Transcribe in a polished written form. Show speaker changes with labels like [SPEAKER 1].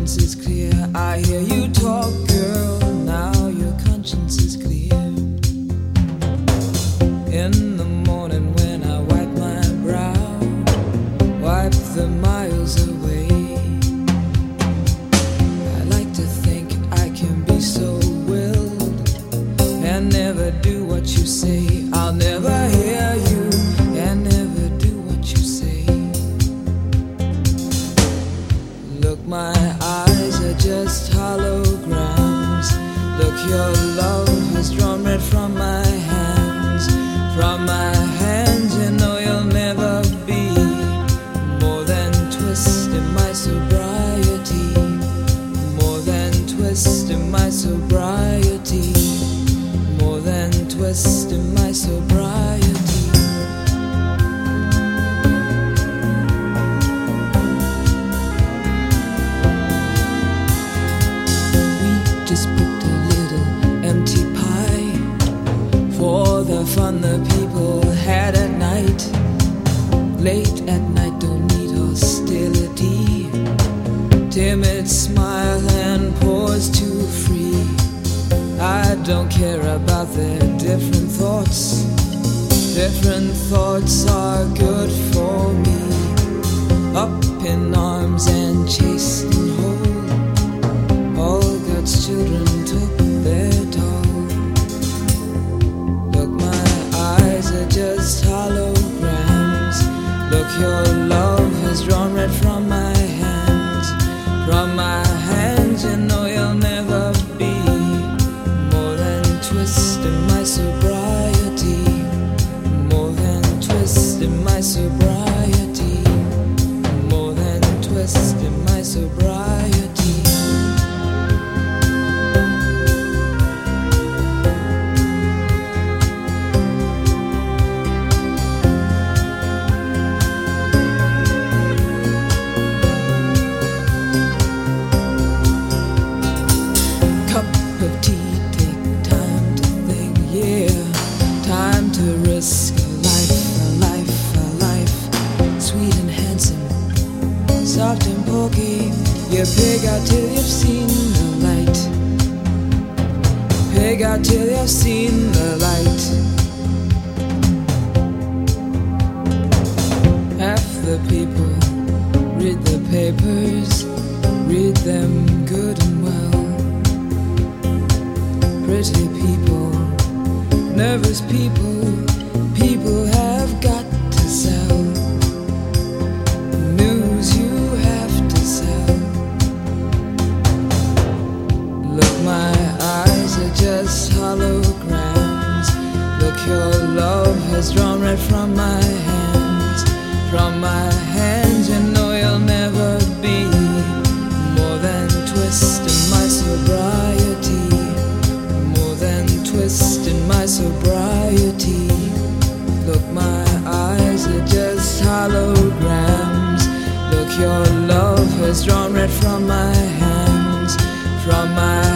[SPEAKER 1] conscience is clear. I hear you talk, girl, now your conscience is clear. In the morning when I wipe my brow, wipe the miles away, I like to think I can be so willed and never do what you say. I'll never hear you and never do what you say. Look, my eyes are just holograms. Look, your love has drawn red from my hands. From my hands, you know you'll never be more than twist in my sobriety. More than twist in my sobriety. More than twist in my sobriety. Just booked a little empty pie for the fun the people had at night. Late at night, don't need hostility. Timid smile and pause too free. I don't care about their different thoughts. Different thoughts are good for me. Up in arms and chased and whole, all God's children took their toll. Look, my eyes are just holograms. Look, your love has drawn red from my hands. From my hands, you know you'll never be more than twist in my sobriety. More than twist in my sobriety. More than twist in my sobriety. Risk a life, sweet and handsome, soft and pokey. You pig out till you've seen the light. Pig out till you've seen the light. Half the people read the papers, read them good and well. Pretty people, nervous people, people have got to sell. News you have to sell. Look, my eyes are just holograms. Look, your love has drawn red from my hands. From my hands, you know you'll never be more than twist in my sobriety. More than twist in my sobriety. Look, my eyes are just holograms. Look, your love has drawn red from my hands. From my